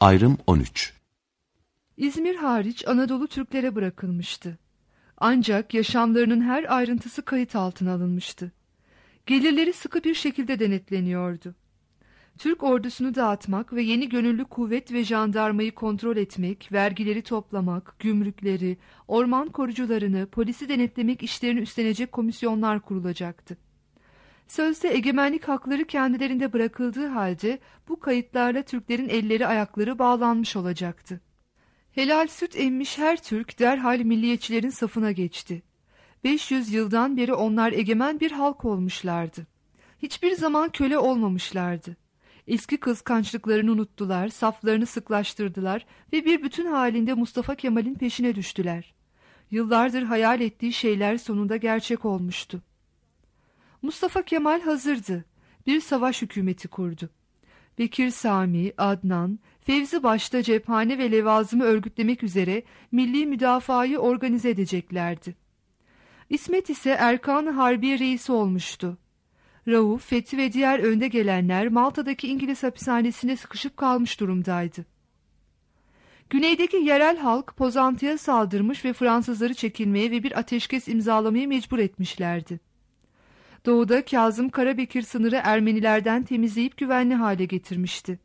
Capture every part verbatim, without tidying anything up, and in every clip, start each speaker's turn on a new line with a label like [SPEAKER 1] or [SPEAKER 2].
[SPEAKER 1] Ayrım on üç.
[SPEAKER 2] İzmir hariç Anadolu Türklere bırakılmıştı. Ancak yaşamlarının her ayrıntısı kayıt altına alınmıştı. Gelirleri sıkı bir şekilde denetleniyordu. Türk ordusunu dağıtmak ve yeni gönüllü kuvvet ve jandarmayı kontrol etmek, vergileri toplamak, gümrükleri, orman korucularını, polisi denetlemek işlerini üstlenecek komisyonlar kurulacaktı. Sözde egemenlik hakları kendilerinde bırakıldığı halde bu kayıtlarla Türklerin elleri ayakları bağlanmış olacaktı. Helal süt emmiş her Türk derhal milliyetçilerin safına geçti. beş yüz yıldan beri onlar egemen bir halk olmuşlardı. Hiçbir zaman köle olmamışlardı. Eski kıskançlıklarını unuttular, saflarını sıklaştırdılar ve bir bütün halinde Mustafa Kemal'in peşine düştüler. Yıllardır hayal ettiği şeyler sonunda gerçek olmuştu. Mustafa Kemal hazırdı. Bir savaş hükümeti kurdu. Bekir Sami, Adnan, Fevzi başta cephane ve levazımı örgütlemek üzere milli müdafayı organize edeceklerdi. İsmet ise Erkan-ı Harbiye reisi olmuştu. Rauf, Fethi ve diğer önde gelenler Malta'daki İngiliz hapishanesinde sıkışıp kalmış durumdaydı. Güneydeki yerel halk Pozantı'ya saldırmış ve Fransızları çekilmeye ve bir ateşkes imzalamaya mecbur etmişlerdi. Doğuda Kazım Karabekir sınırı Ermenilerden temizleyip güvenli hale getirmişti.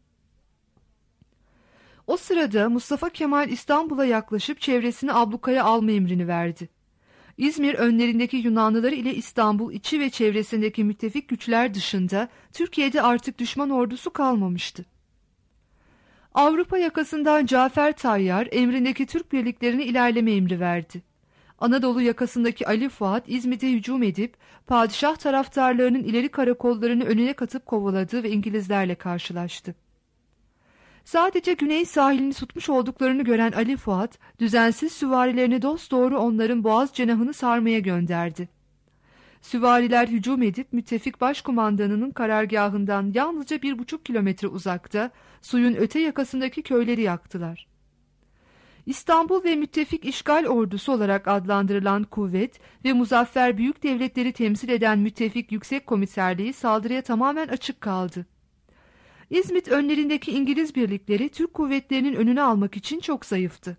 [SPEAKER 2] O sırada Mustafa Kemal İstanbul'a yaklaşıp çevresini ablukaya alma emrini verdi. İzmir önlerindeki Yunanlılar ile İstanbul içi ve çevresindeki müttefik güçler dışında Türkiye'de artık düşman ordusu kalmamıştı. Avrupa yakasından Cafer Tayyar emrindeki Türk birliklerine ilerleme emri verdi. Anadolu yakasındaki Ali Fuat İzmit'e hücum edip padişah taraftarlarının ileri karakollarını önüne katıp kovaladı ve İngilizlerle karşılaştı. Sadece güney sahilini tutmuş olduklarını gören Ali Fuat, düzensiz süvarilerini dosdoğru onların boğaz cenahını sarmaya gönderdi. Süvariler hücum edip müttefik başkumandanının karargahından yalnızca bir buçuk kilometre uzakta suyun öte yakasındaki köyleri yaktılar. İstanbul ve müttefik işgal ordusu olarak adlandırılan kuvvet ve muzaffer büyük devletleri temsil eden müttefik yüksek komiserliği saldırıya tamamen açık kaldı. İzmit önlerindeki İngiliz birlikleri Türk kuvvetlerinin önünü almak için çok zayıftı.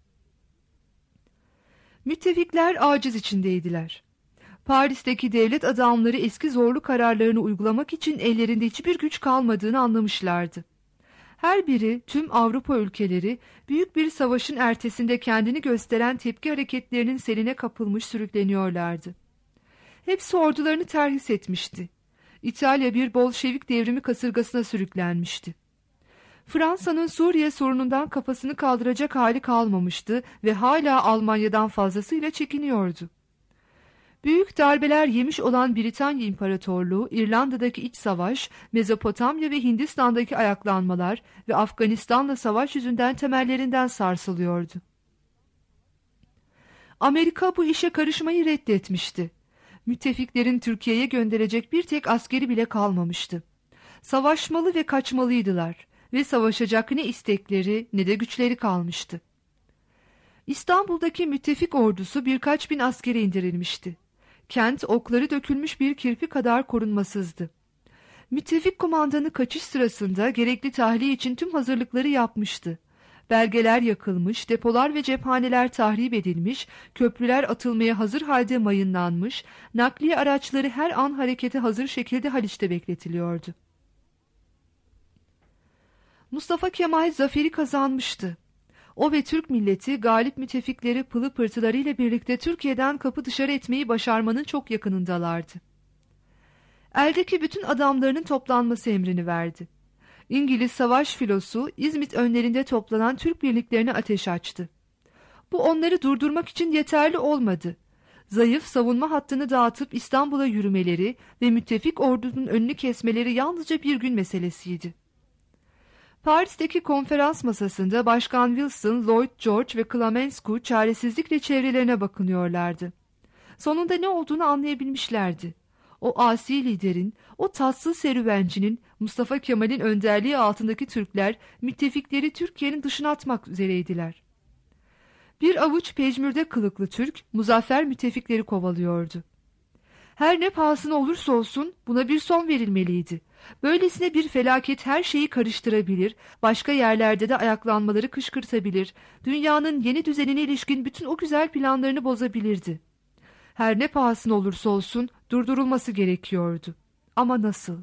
[SPEAKER 2] Müttefikler aciz içindeydiler. Paris'teki devlet adamları eski zorlu kararlarını uygulamak için ellerinde hiçbir güç kalmadığını anlamışlardı. Her biri, tüm Avrupa ülkeleri, büyük bir savaşın ertesinde kendini gösteren tepki hareketlerinin seline kapılmış sürükleniyorlardı. Hepsi ordularını terhis etmişti. İtalya bir Bolşevik devrimi kasırgasına sürüklenmişti. Fransa'nın Suriye sorunundan kafasını kaldıracak hali kalmamıştı ve hala Almanya'dan fazlasıyla çekiniyordu. Büyük darbeler yemiş olan Britanya İmparatorluğu, İrlanda'daki iç savaş, Mezopotamya ve Hindistan'daki ayaklanmalar ve Afganistan'la savaş yüzünden temellerinden sarsılıyordu. Amerika bu işe karışmayı reddetmişti. Müttefiklerin Türkiye'ye gönderecek bir tek askeri bile kalmamıştı. Savaşmalı ve kaçmalıydılar ve savaşacak ne istekleri ne de güçleri kalmıştı. İstanbul'daki müttefik ordusu birkaç bin askere indirilmişti. Kent okları dökülmüş bir kirpi kadar korunmasızdı. Müttefik kumandanı kaçış sırasında gerekli tahliye için tüm hazırlıkları yapmıştı. Belgeler yakılmış, depolar ve cephaneler tahrip edilmiş, köprüler atılmaya hazır halde mayınlanmış, nakliye araçları her an harekete hazır şekilde Haliç'te bekletiliyordu. Mustafa Kemal zaferi kazanmıştı. O ve Türk milleti galip müttefikleri pılı pırtılarıyla birlikte Türkiye'den kapı dışarı etmeyi başarmanın çok yakınındalardı. Eldeki bütün adamlarının toplanması emrini verdi. İngiliz savaş filosu İzmit önlerinde toplanan Türk birliklerine ateş açtı. Bu onları durdurmak için yeterli olmadı. Zayıf savunma hattını dağıtıp İstanbul'a yürümeleri ve müttefik ordunun önünü kesmeleri yalnızca bir gün meselesiydi. Paris'teki konferans masasında Başkan Wilson, Lloyd George ve Clemenceau çaresizlikle çevrelerine bakınıyorlardı. Sonunda ne olduğunu anlayabilmişlerdi. O asi liderin, o tatsız serüvencinin, Mustafa Kemal'in önderliği altındaki Türkler, müttefikleri Türkiye'nin dışına atmak üzereydiler. Bir avuç pejmürde kılıklı Türk, muzaffer müttefikleri kovalıyordu. Her ne pahasına olursa olsun buna bir son verilmeliydi. Böylesine bir felaket her şeyi karıştırabilir, başka yerlerde de ayaklanmaları kışkırtabilir, dünyanın yeni düzenine ilişkin bütün o güzel planlarını bozabilirdi. Her ne pahasına olursa olsun durdurulması gerekiyordu. Ama nasıl?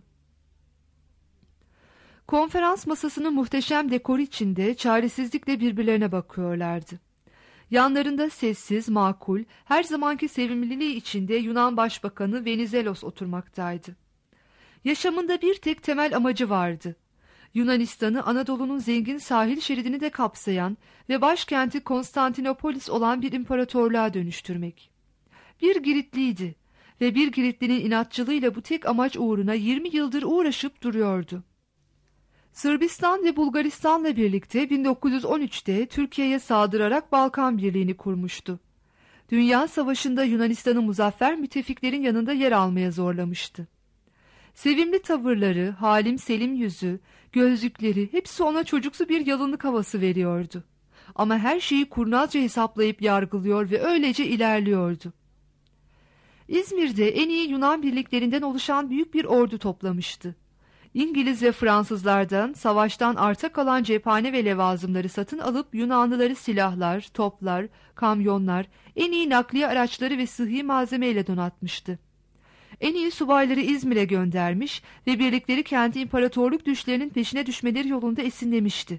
[SPEAKER 2] Konferans masasının muhteşem dekoru içinde çaresizlikle birbirlerine bakıyorlardı. Yanlarında sessiz, makul, her zamanki sevimliliği içinde Yunan Başbakanı Venizelos oturmaktaydı. Yaşamında bir tek temel amacı vardı. Yunanistan'ı Anadolu'nun zengin sahil şeridini de kapsayan ve başkenti Konstantinopolis olan bir imparatorluğa dönüştürmek. Bir Giritliydi ve bir Giritlinin inatçılığıyla bu tek amaç uğruna yirmi yıldır uğraşıp duruyordu. Sırbistan ve Bulgaristan'la birlikte bin dokuz yüz on üçte Türkiye'ye saldırarak Balkan Birliği'ni kurmuştu. Dünya Savaşı'nda Yunanistan'ı muzaffer müttefiklerin yanında yer almaya zorlamıştı. Sevimli tavırları, halim selim yüzü, gözlükleri hepsi ona çocuksu bir yalınlık havası veriyordu. Ama her şeyi kurnazca hesaplayıp yargılıyor ve öylece ilerliyordu. İzmir'de en iyi Yunan birliklerinden oluşan büyük bir ordu toplamıştı. İngiliz ve Fransızlardan savaştan arta kalan cephane ve levazımları satın alıp Yunanlıları silahlar, toplar, kamyonlar, en iyi nakliye araçları ve sıhhi malzemeyle donatmıştı. En iyi subayları İzmir'e göndermiş ve birlikleri kendi imparatorluk düşlerinin peşine düşmeleri yolunda esinlemişti.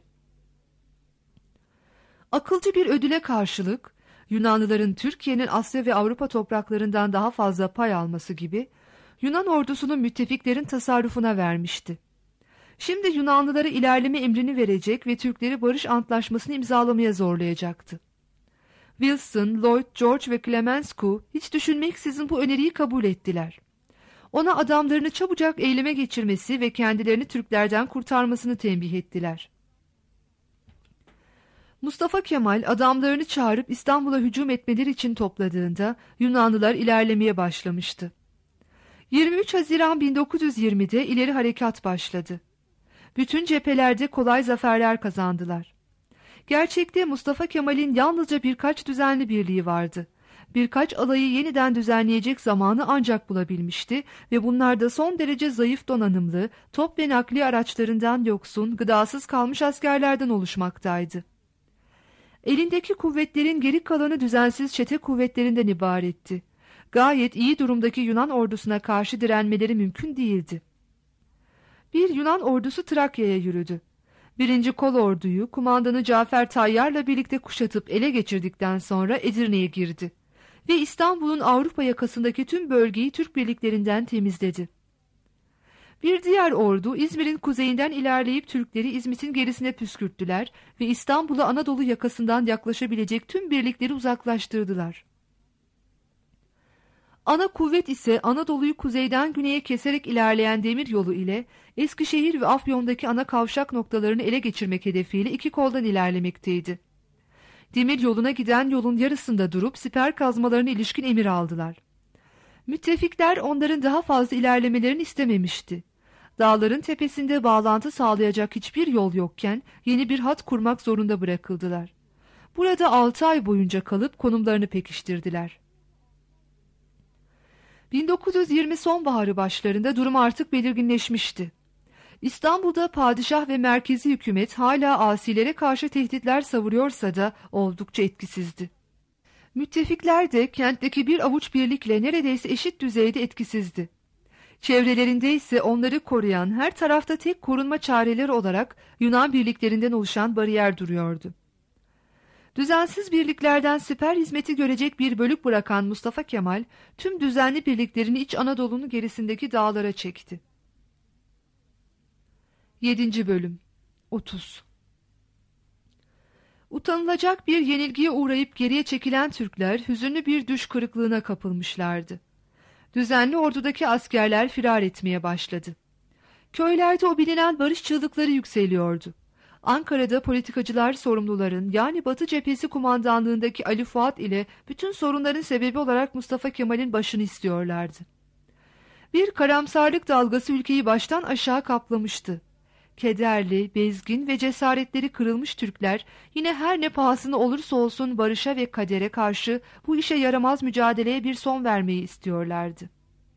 [SPEAKER 2] Akılcı bir ödüle karşılık, Yunanlıların Türkiye'nin Asya ve Avrupa topraklarından daha fazla pay alması gibi, Yunan ordusunu müttefiklerin tasarrufuna vermişti. Şimdi Yunanlılara ilerleme emrini verecek ve Türkleri barış antlaşmasını imzalamaya zorlayacaktı. Wilson, Lloyd George ve Clemenceau hiç düşünmeksizin bu öneriyi kabul ettiler. Ona adamlarını çabucak eyleme geçirmesi ve kendilerini Türklerden kurtarmasını tembih ettiler. Mustafa Kemal adamlarını çağırıp İstanbul'a hücum etmeleri için topladığında Yunanlılar ilerlemeye başlamıştı. yirmi üç Haziran bin dokuz yüz yirmide ileri harekat başladı. Bütün cephelerde kolay zaferler kazandılar. Gerçekte Mustafa Kemal'in yalnızca birkaç düzenli birliği vardı. Birkaç alayı yeniden düzenleyecek zamanı ancak bulabilmişti ve bunlar da son derece zayıf donanımlı, top ve nakliye araçlarından yoksun, gıdasız kalmış askerlerden oluşmaktaydı. Elindeki kuvvetlerin geri kalanı düzensiz çete kuvvetlerinden ibaretti. Gayet iyi durumdaki Yunan ordusuna karşı direnmeleri mümkün değildi. Bir Yunan ordusu Trakya'ya yürüdü. Birinci Kol orduyu kumandanı Cafer Tayyar'la birlikte kuşatıp ele geçirdikten sonra Edirne'ye girdi ve İstanbul'un Avrupa yakasındaki tüm bölgeyi Türk birliklerinden temizledi. Bir diğer ordu İzmir'in kuzeyinden ilerleyip Türkleri İzmit'in gerisine püskürttüler ve İstanbul'a Anadolu yakasından yaklaşabilecek tüm birlikleri uzaklaştırdılar. Ana kuvvet ise Anadolu'yu kuzeyden güneye keserek ilerleyen demiryolu ile Eskişehir ve Afyon'daki ana kavşak noktalarını ele geçirmek hedefiyle iki koldan ilerlemekteydi. Demiryoluna giden yolun yarısında durup siper kazmalarına ilişkin emir aldılar. Müttefikler onların daha fazla ilerlemelerini istememişti. Dağların tepesinde bağlantı sağlayacak hiçbir yol yokken yeni bir hat kurmak zorunda bırakıldılar. Burada altı ay boyunca kalıp konumlarını pekiştirdiler. bin dokuz yüz yirmi sonbaharı başlarında durum artık belirginleşmişti. İstanbul'da padişah ve merkezi hükümet hala asilere karşı tehditler savuruyorsa da oldukça etkisizdi. Müttefikler de kentteki bir avuç birlikle neredeyse eşit düzeyde etkisizdi. Çevrelerinde ise onları koruyan her tarafta tek korunma çareleri olarak Yunan birliklerinden oluşan bariyer duruyordu. Düzensiz birliklerden siper hizmeti görecek bir bölük bırakan Mustafa Kemal, tüm düzenli birliklerini İç Anadolu'nun gerisindeki dağlara çekti. yedinci Bölüm otuz Utanılacak bir yenilgiye uğrayıp geriye çekilen Türkler hüzünlü bir düş kırıklığına kapılmışlardı. Düzenli ordudaki askerler firar etmeye başladı. Köylerde o bilinen barış çığlıkları yükseliyordu. Ankara'da politikacılar sorumluların yani Batı Cephesi kumandanlığındaki Ali Fuat ile bütün sorunların sebebi olarak Mustafa Kemal'in başını istiyorlardı. Bir karamsarlık dalgası ülkeyi baştan aşağı kaplamıştı. Kederli, bezgin ve cesaretleri kırılmış Türkler yine her ne pahasına olursa olsun barışa ve kadere karşı bu işe yaramaz mücadeleye bir son vermeyi istiyorlardı.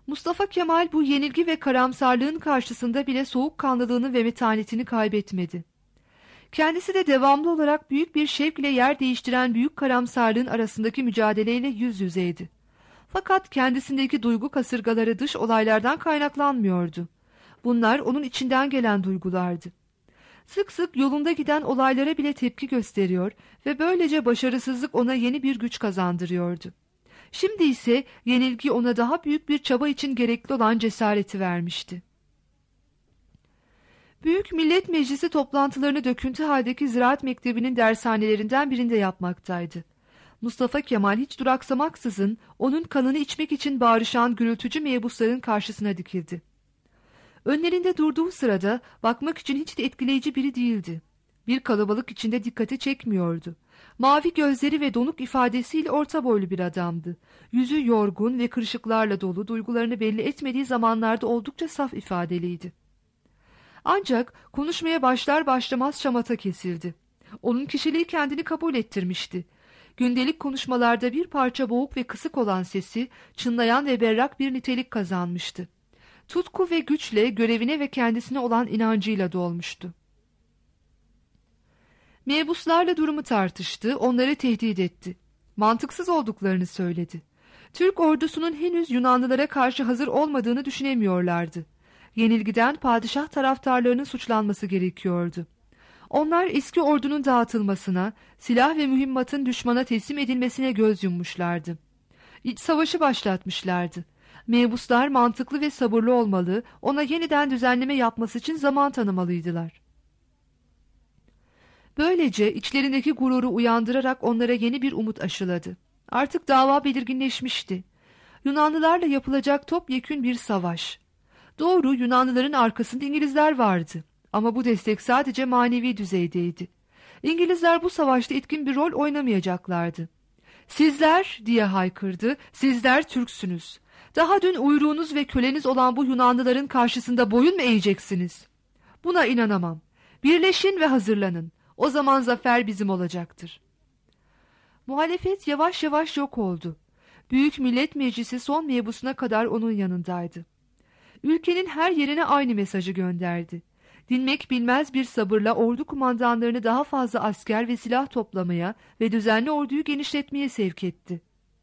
[SPEAKER 2] Mustafa Kemal bu yenilgi ve karamsarlığın karşısında bile soğukkanlılığını ve metanetini kaybetmedi. Kendisi de devamlı olarak büyük bir şevkle yer değiştiren büyük karamsarlığın arasındaki mücadeleyle yüz yüzeydi. Fakat kendisindeki duygu kasırgaları dış olaylardan kaynaklanmıyordu. Bunlar onun içinden gelen duygulardı. Sık sık yolunda giden olaylara bile tepki gösteriyor ve böylece başarısızlık ona yeni bir güç kazandırıyordu. Şimdi ise yenilgi ona daha büyük bir çaba için gerekli olan cesareti vermişti. Büyük Millet Meclisi toplantılarını döküntü haldeki Ziraat Mektebi'nin dershanelerinden birinde yapmaktaydı. Mustafa Kemal hiç duraksamaksızın onun kanını içmek için bağırışan gürültücü mebusların karşısına dikildi. Önlerinde durduğu sırada bakmak için hiç de etkileyici biri değildi. Bir kalabalık içinde dikkati çekmiyordu. Mavi gözleri ve donuk ifadesiyle orta boylu bir adamdı. Yüzü yorgun ve kırışıklarla dolu, duygularını belli etmediği zamanlarda oldukça saf ifadeliydi. Ancak konuşmaya başlar başlamaz şamata kesildi. Onun kişiliği kendini kabul ettirmişti. Gündelik konuşmalarda bir parça boğuk ve kısık olan sesi, çınlayan ve berrak bir nitelik kazanmıştı. Tutku ve güçle görevine ve kendisine olan inancıyla dolmuştu. Mebuslarla durumu tartıştı, onları tehdit etti. Mantıksız olduklarını söyledi. Türk ordusunun henüz Yunanlılara karşı hazır olmadığını düşünemiyorlardı. Yenilgiden padişah taraftarlarının suçlanması gerekiyordu. Onlar eski ordunun dağıtılmasına, silah ve mühimmatın düşmana teslim edilmesine göz yummuşlardı. İç savaşı başlatmışlardı. Mebuslar mantıklı ve sabırlı olmalı, ona yeniden düzenleme yapması için zaman tanımalıydılar. Böylece içlerindeki gururu uyandırarak onlara yeni bir umut aşıladı. Artık dava belirginleşmişti. Yunanlılarla yapılacak topyekün bir savaş. Doğru, Yunanlıların arkasında İngilizler vardı. Ama bu destek sadece manevi düzeydeydi. İngilizler bu savaşta etkin bir rol oynamayacaklardı. "Sizler," diye haykırdı, "sizler Türksünüz. Daha dün uyruğunuz ve köleniz olan bu Yunanlıların karşısında boyun mu eğeceksiniz? Buna inanamam. Birleşin ve hazırlanın. O zaman zafer bizim olacaktır." Muhalefet yavaş yavaş yok oldu. Büyük Millet Meclisi son mebusuna kadar onun yanındaydı. Ülkenin her yerine aynı mesajı gönderdi. Dinmek bilmez bir sabırla ordu kumandanlarını daha fazla asker ve silah toplamaya ve düzenli orduyu genişletmeye sevk etti.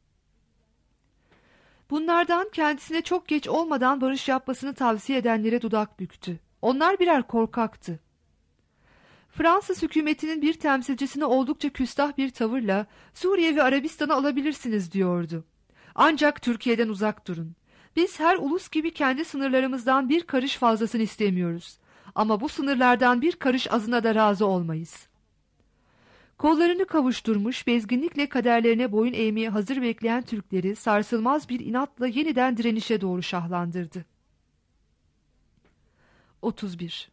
[SPEAKER 2] Bunlardan kendisine çok geç olmadan barış yapmasını tavsiye edenlere dudak büktü. Onlar birer korkaktı. Fransız hükümetinin bir temsilcisine oldukça küstah bir tavırla Suriye ve Arabistan'ı alabilirsiniz diyordu. Ancak Türkiye'den uzak durun. Biz her ulus gibi kendi sınırlarımızdan bir karış fazlasını istemiyoruz. Ama bu sınırlardan bir karış azına da razı olmayız. Kollarını kavuşturmuş, bezginlikle kaderlerine boyun eğmeye hazır bekleyen Türkleri sarsılmaz bir inatla yeniden direnişe doğru şahlandırdı. otuz bir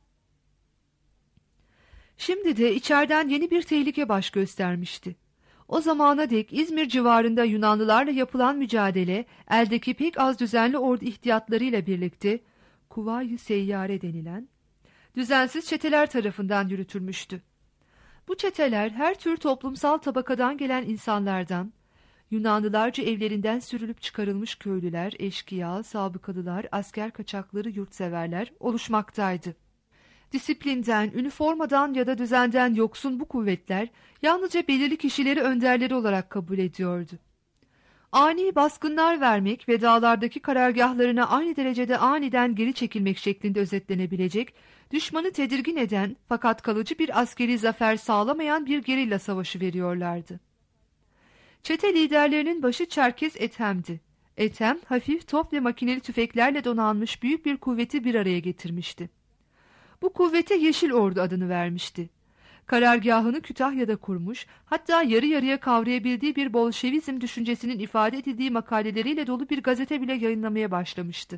[SPEAKER 2] Şimdi de içeriden yeni bir tehlike baş göstermişti. O zamana dek İzmir civarında Yunanlılarla yapılan mücadele, eldeki pek az düzenli ordu ihtiyatlarıyla birlikte Kuvayi Seyyare denilen düzensiz çeteler tarafından yürütülmüştü. Bu çeteler her tür toplumsal tabakadan gelen insanlardan, Yunanlılarca evlerinden sürülüp çıkarılmış köylüler, eşkıya, sabıkalılar, asker kaçakları, yurtseverler oluşmaktaydı. Disiplinden, üniformadan ya da düzenden yoksun bu kuvvetler yalnızca belirli kişileri önderleri olarak kabul ediyordu. Ani baskınlar vermek ve dağlardaki karargahlarına aynı derecede aniden geri çekilmek şeklinde özetlenebilecek, düşmanı tedirgin eden fakat kalıcı bir askeri zafer sağlamayan bir gerilla savaşı veriyorlardı. Çete liderlerinin başı Çerkes Ethem'di. Ethem, hafif top ve makineli tüfeklerle donanmış büyük bir kuvveti bir araya getirmişti. Bu kuvvete Yeşil Ordu adını vermişti. Karargahını Kütahya'da kurmuş, hatta yarı yarıya kavrayabildiği bir Bolşevizm düşüncesinin ifade edildiği makaleleriyle dolu bir gazete bile yayınlamaya başlamıştı.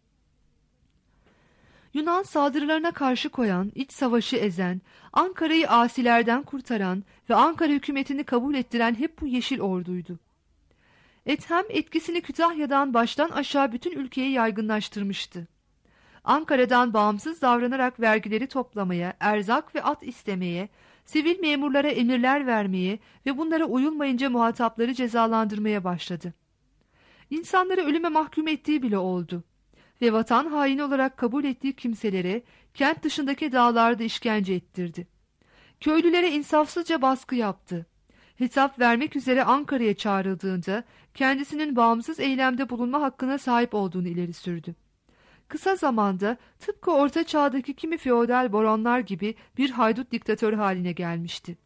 [SPEAKER 2] Yunan saldırılarına karşı koyan, iç savaşı ezen, Ankara'yı asilerden kurtaran ve Ankara hükümetini kabul ettiren hep bu Yeşil Ordu'ydu. Ethem etkisini Kütahya'dan baştan aşağı bütün ülkeye yaygınlaştırmıştı. Ankara'dan bağımsız davranarak vergileri toplamaya, erzak ve at istemeye, sivil memurlara emirler vermeye ve bunlara uyulmayınca muhatapları cezalandırmaya başladı. İnsanları ölüme mahkum ettiği bile oldu. Ve vatan haini olarak kabul ettiği kimselere kent dışındaki dağlarda işkence ettirdi. Köylülere insafsızca baskı yaptı. Hesap vermek üzere Ankara'ya çağrıldığında kendisinin bağımsız eylemde bulunma hakkına sahip olduğunu ileri sürdü. Kısa zamanda tıpkı Orta Çağ'daki kimi feodal baronlar gibi bir haydut diktatör haline gelmişti.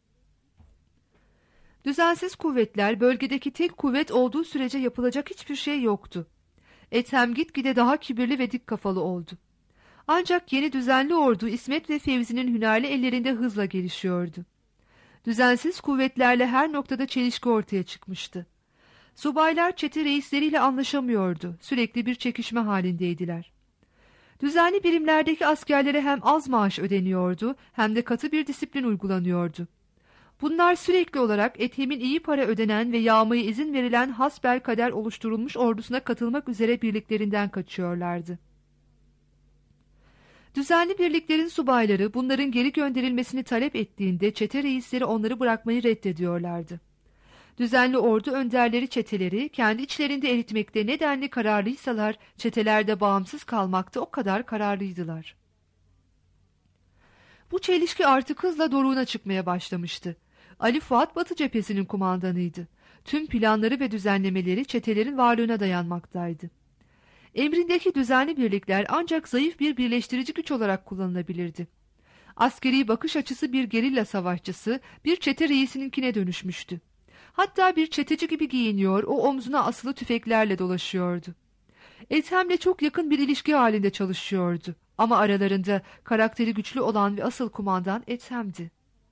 [SPEAKER 2] Düzensiz kuvvetler bölgedeki tek kuvvet olduğu sürece yapılacak hiçbir şey yoktu. Ethem gitgide daha kibirli ve dik kafalı oldu. Ancak yeni düzenli ordu İsmet ve Fevzi'nin hünerli ellerinde hızla gelişiyordu. Düzensiz kuvvetlerle her noktada çelişki ortaya çıkmıştı. Subaylar çete reisleriyle anlaşamıyordu, sürekli bir çekişme halindeydiler. Düzenli birimlerdeki askerlere hem az maaş ödeniyordu hem de katı bir disiplin uygulanıyordu. Bunlar sürekli olarak Ethem'in iyi para ödenen ve yağmaya izin verilen hasbelkader oluşturulmuş ordusuna katılmak üzere birliklerinden kaçıyorlardı. Düzenli birliklerin subayları bunların geri gönderilmesini talep ettiğinde çete reisleri onları bırakmayı reddediyorlardı. Düzenli ordu önderleri çeteleri kendi içlerinde eritmekte nedenli kararlıysalar çetelerde bağımsız kalmakta o kadar kararlıydılar. Bu çelişki artık hızla doruğuna çıkmaya başlamıştı. Ali Fuat Batı cephesinin kumandanıydı. Tüm planları ve düzenlemeleri çetelerin varlığına dayanmaktaydı. Emrindeki düzenli birlikler ancak zayıf bir birleştirici güç olarak kullanılabilirdi. Askeri bakış açısı bir gerilla savaşçısı bir çete reisininkine dönüşmüştü. Hatta bir çeteci gibi giyiniyor, o omzuna asılı tüfeklerle dolaşıyordu. Ethem'le çok yakın bir ilişki halinde çalışıyordu. Ama aralarında karakteri güçlü olan ve asıl kumandan Ethem'di.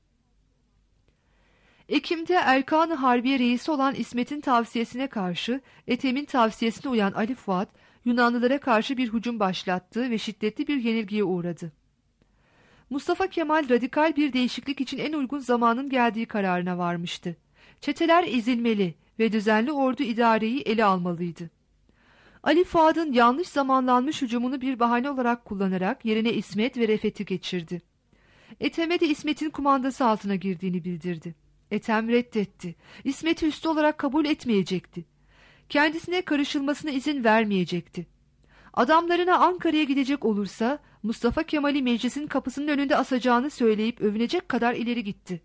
[SPEAKER 2] Ekim'de Erkan-ı Harbiye reisi olan İsmet'in tavsiyesine karşı Ethem'in tavsiyesine uyan Ali Fuat, Yunanlılara karşı bir hücum başlattı ve şiddetli bir yenilgiye uğradı. Mustafa Kemal radikal bir değişiklik için en uygun zamanın geldiği kararına varmıştı. Çeteler ezilmeli ve düzenli ordu idareyi ele almalıydı. Ali Fuad'ın yanlış zamanlanmış hücumunu bir bahane olarak kullanarak yerine İsmet ve Refet'i geçirdi. Ethem'e de İsmet'in kumandası altına girdiğini bildirdi. Ethem reddetti. İsmet'i üstü olarak kabul etmeyecekti. Kendisine karışılmasına izin vermeyecekti. Adamlarına Ankara'ya gidecek olursa Mustafa Kemal'i meclisin kapısının önünde asacağını söyleyip övünecek kadar ileri gitti.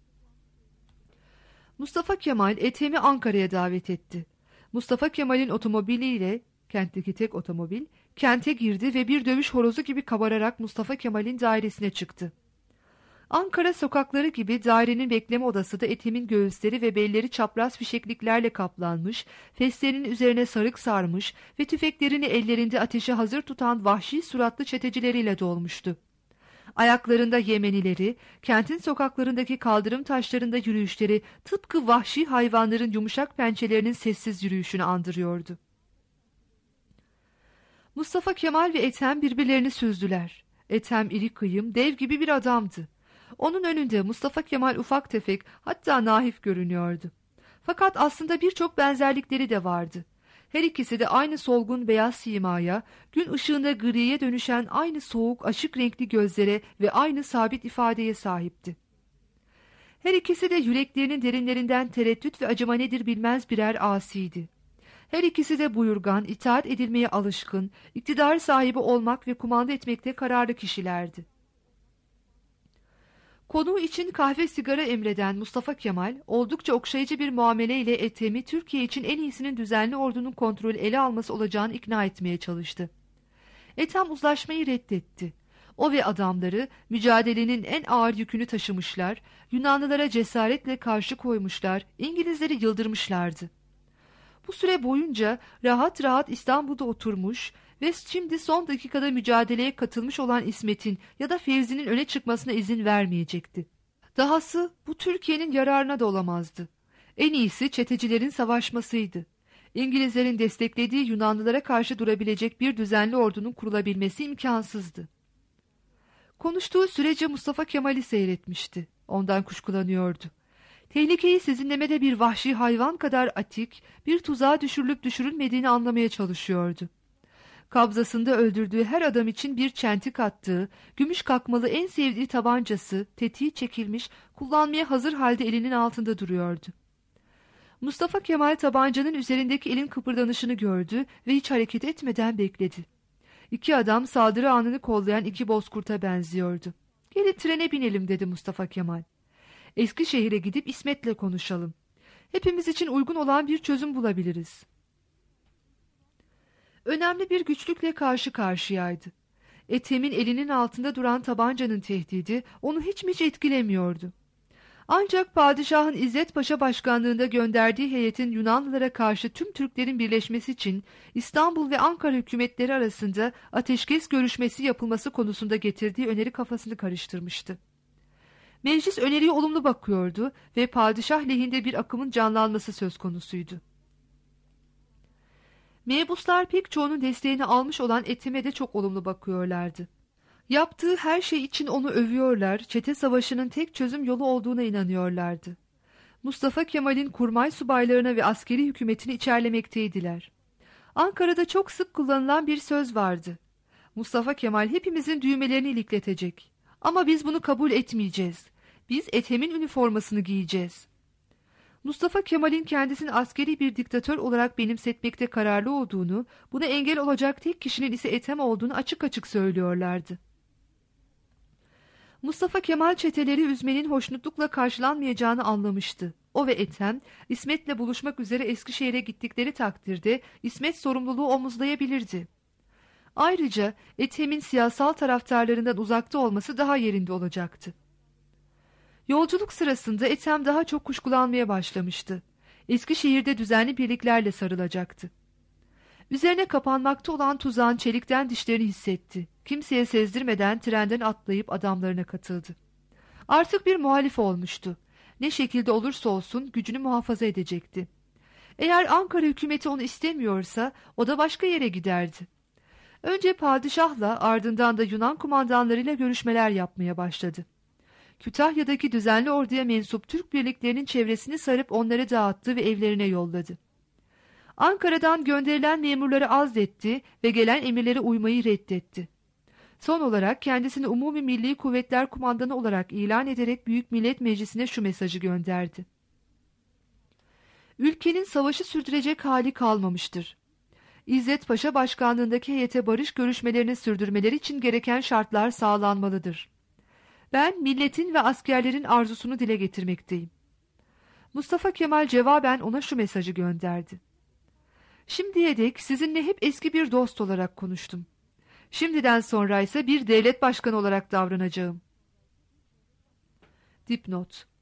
[SPEAKER 2] Mustafa Kemal Ethem'i Ankara'ya davet etti. Mustafa Kemal'in otomobiliyle, kentteki tek otomobil, kente girdi ve bir dövüş horozu gibi kabararak Mustafa Kemal'in dairesine çıktı. Ankara sokakları gibi dairenin bekleme odası da Ethem'in göğüsleri ve belleri çapraz fişekliklerle kaplanmış, feslerinin üzerine sarık sarmış ve tüfeklerini ellerinde ateşe hazır tutan vahşi suratlı çetecileriyle dolmuştu. Ayaklarında Yemenileri, kentin sokaklarındaki kaldırım taşlarında yürüyüşleri tıpkı vahşi hayvanların yumuşak pençelerinin sessiz yürüyüşünü andırıyordu. Mustafa Kemal ve Ethem birbirlerini süzdüler. Ethem iri kıyım, dev gibi bir adamdı. Onun önünde Mustafa Kemal ufak tefek, hatta naif görünüyordu. Fakat aslında birçok benzerlikleri de vardı. Her ikisi de aynı solgun beyaz simaya, gün ışığında griye dönüşen aynı soğuk açık renkli gözlere ve aynı sabit ifadeye sahipti. Her ikisi de yüreklerinin derinlerinden tereddüt ve acıma nedir bilmez birer asiydi. Her ikisi de buyurgan, itaat edilmeye alışkın, iktidar sahibi olmak ve kumanda etmekte kararlı kişilerdi. Konuğu için kahve sigara emreden Mustafa Kemal, oldukça okşayıcı bir muameleyle Ethem'i Türkiye için en iyisinin düzenli ordunun kontrolü ele alması olacağını ikna etmeye çalıştı. Ethem uzlaşmayı reddetti. O ve adamları mücadelenin en ağır yükünü taşımışlar, Yunanlılara cesaretle karşı koymuşlar, İngilizleri yıldırmışlardı. Bu süre boyunca rahat rahat İstanbul'da oturmuş ve şimdi son dakikada mücadeleye katılmış olan İsmet'in ya da Fevzi'nin öne çıkmasına izin vermeyecekti. Dahası bu Türkiye'nin yararına da olamazdı. En iyisi çetecilerin savaşmasıydı. İngilizlerin desteklediği Yunanlılara karşı durabilecek bir düzenli ordunun kurulabilmesi imkansızdı. Konuştuğu sürece Mustafa Kemal'i seyretmişti. Ondan kuşkulanıyordu. Tehlikeyi sezinlemede bir vahşi hayvan kadar atik, bir tuzağa düşürülüp düşürülmediğini anlamaya çalışıyordu. Kabzasında öldürdüğü her adam için bir çentik attığı, gümüş kakmalı en sevdiği tabancası, tetiği çekilmiş, kullanmaya hazır halde elinin altında duruyordu. Mustafa Kemal tabancanın üzerindeki elin kıpırdanışını gördü ve hiç hareket etmeden bekledi. İki adam saldırı anını kollayan iki bozkurta benziyordu. "Gelin trene binelim," dedi Mustafa Kemal. "Eskişehir'e gidip İsmet'le konuşalım. Hepimiz için uygun olan bir çözüm bulabiliriz." Önemli bir güçlükle karşı karşıyaydı. Ethem'in elinin altında duran tabancanın tehdidi onu hiç mi hiç etkilemiyordu. Ancak padişahın İzzet Paşa başkanlığında gönderdiği heyetin Yunanlılara karşı tüm Türklerin birleşmesi için İstanbul ve Ankara hükümetleri arasında ateşkes görüşmesi yapılması konusunda getirdiği öneri kafasını karıştırmıştı. Meclis öneriye olumlu bakıyordu ve padişah lehinde bir akımın canlanması söz konusuydu. Mebuslar pek çoğunun desteğini almış olan Ethem'e de çok olumlu bakıyorlardı. Yaptığı her şey için onu övüyorlar, çete savaşının tek çözüm yolu olduğuna inanıyorlardı. Mustafa Kemal'in kurmay subaylarına ve askeri hükümetini içerlemekteydiler. Ankara'da çok sık kullanılan bir söz vardı. Mustafa Kemal hepimizin düğmelerini ilikletecek. Ama biz bunu kabul etmeyeceğiz. Biz Ethem'in üniformasını giyeceğiz. Mustafa Kemal'in kendisini askeri bir diktatör olarak benimsetmekte kararlı olduğunu, buna engel olacak tek kişinin ise Ethem olduğunu açık açık söylüyorlardı. Mustafa Kemal çeteleri üzmenin hoşnutlukla karşılanmayacağını anlamıştı. O ve Ethem, İsmet'le buluşmak üzere Eskişehir'e gittikleri takdirde İsmet sorumluluğu omuzlayabilirdi. Ayrıca Ethem'in siyasal taraftarlarından uzakta olması daha yerinde olacaktı. Yolculuk sırasında Ethem daha çok kuşkulanmaya başlamıştı. Eskişehir'de düzenli birliklerle sarılacaktı. Üzerine kapanmakta olan tuzağın çelikten dişlerini hissetti. Kimseye sezdirmeden trenden atlayıp adamlarına katıldı. Artık bir muhalif olmuştu. Ne şekilde olursa olsun gücünü muhafaza edecekti. Eğer Ankara hükümeti onu istemiyorsa o da başka yere giderdi. Önce padişahla, ardından da Yunan kumandanlarıyla görüşmeler yapmaya başladı. Kütahya'daki düzenli orduya mensup Türk birliklerinin çevresini sarıp onları dağıttı ve evlerine yolladı. Ankara'dan gönderilen memurları azletti ve gelen emirlere uymayı reddetti. Son olarak kendisini Umumi Milli Kuvvetler Kumandanı olarak ilan ederek Büyük Millet Meclisi'ne şu mesajı gönderdi: "Ülkenin savaşı sürdürecek hali kalmamıştır. İzzet Paşa başkanlığındaki heyete barış görüşmelerini sürdürmeleri için gereken şartlar sağlanmalıdır. Ben milletin ve askerlerin arzusunu dile getirmekteyim." Mustafa Kemal cevaben ona şu mesajı gönderdi: "Şimdiye dek sizinle hep eski bir dost olarak konuştum. Şimdiden sonra ise bir devlet başkanı olarak davranacağım." Dipnot: